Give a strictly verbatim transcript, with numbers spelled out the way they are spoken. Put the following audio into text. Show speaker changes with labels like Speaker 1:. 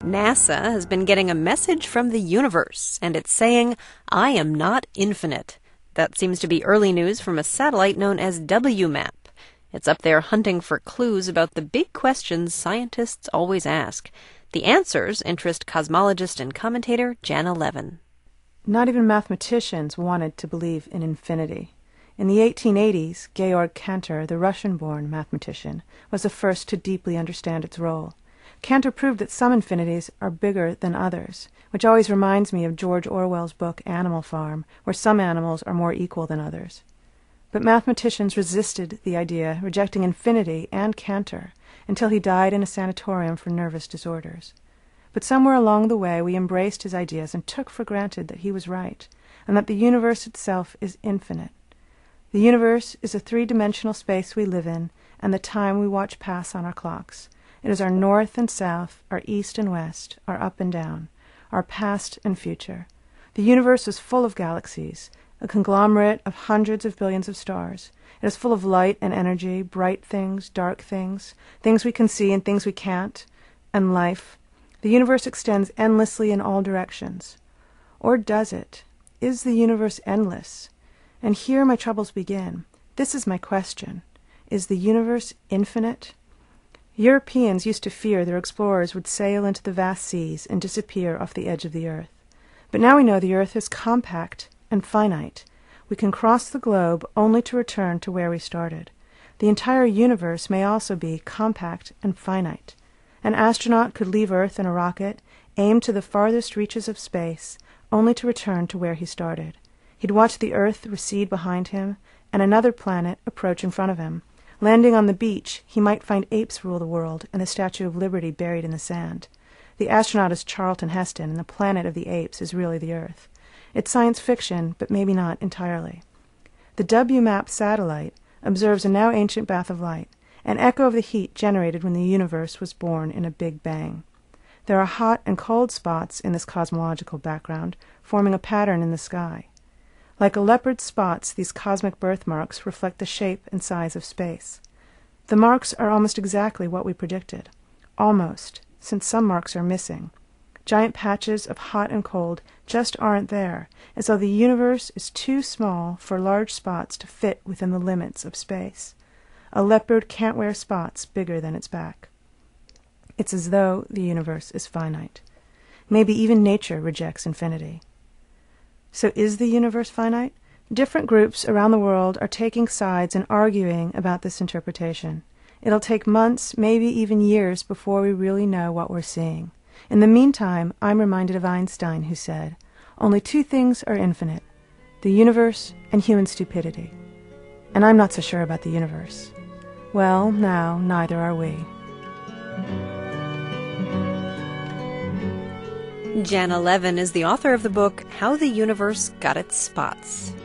Speaker 1: NASA has been getting a message from the universe, and it's saying, I am not infinite. That seems to be early news from a satellite known as W MAP. It's up there hunting for clues about the big questions scientists always ask. The answers interest cosmologist and commentator Janna Levin.
Speaker 2: Not even mathematicians wanted to believe in infinity. In the eighteen eighties, Georg Cantor, the Russian-born mathematician, was the first to deeply understand its role. Cantor proved that some infinities are bigger than others, which always reminds me of George Orwell's book Animal Farm, where some animals are more equal than others. But mathematicians resisted the idea, rejecting infinity and Cantor, until he died in a sanatorium for nervous disorders. But somewhere along the way we embraced his ideas and took for granted that he was right, and that the universe itself is infinite. The universe is a three-dimensional space we live in, and the time we watch pass on our clocks. It is our north and south, our east and west, our up and down, our past and future. The universe is full of galaxies, a conglomerate of hundreds of billions of stars. It is full of light and energy, bright things, dark things, things we can see and things we can't, and life. The universe extends endlessly in all directions. Or does it? Is the universe endless? And here my troubles begin. This is my question. Is the universe infinite? Europeans used to fear their explorers would sail into the vast seas and disappear off the edge of the earth. But now we know the earth is compact and finite. We can cross the globe only to return to where we started. The entire universe may also be compact and finite. An astronaut could leave Earth in a rocket, aim to the farthest reaches of space, only to return to where he started. He'd watch the Earth recede behind him and another planet approach in front of him. Landing on the beach, he might find apes rule the world and the Statue of Liberty buried in the sand. The astronaut is Charlton Heston, and the planet of the apes is really the Earth. It's science fiction, but maybe not entirely. The W MAP satellite observes a now ancient bath of light, an echo of the heat generated when the universe was born in a big bang. There are hot and cold spots in this cosmological background, forming a pattern in the sky. Like a leopard's spots, these cosmic birthmarks reflect the shape and size of space. The marks are almost exactly what we predicted. Almost, since some marks are missing. Giant patches of hot and cold just aren't there, as though the universe is too small for large spots to fit within the limits of space. A leopard can't wear spots bigger than its back. It's as though the universe is finite. Maybe even nature rejects infinity. So is the universe finite? Different groups around the world are taking sides and arguing about this interpretation. It'll take months, maybe even years, before we really know what we're seeing. In the meantime, I'm reminded of Einstein, who said, "Only two things are infinite, the universe and human stupidity." And I'm not so sure about the universe. Well, now, neither are we.
Speaker 1: Janna Levin is the author of the book How the Universe Got Its Spots.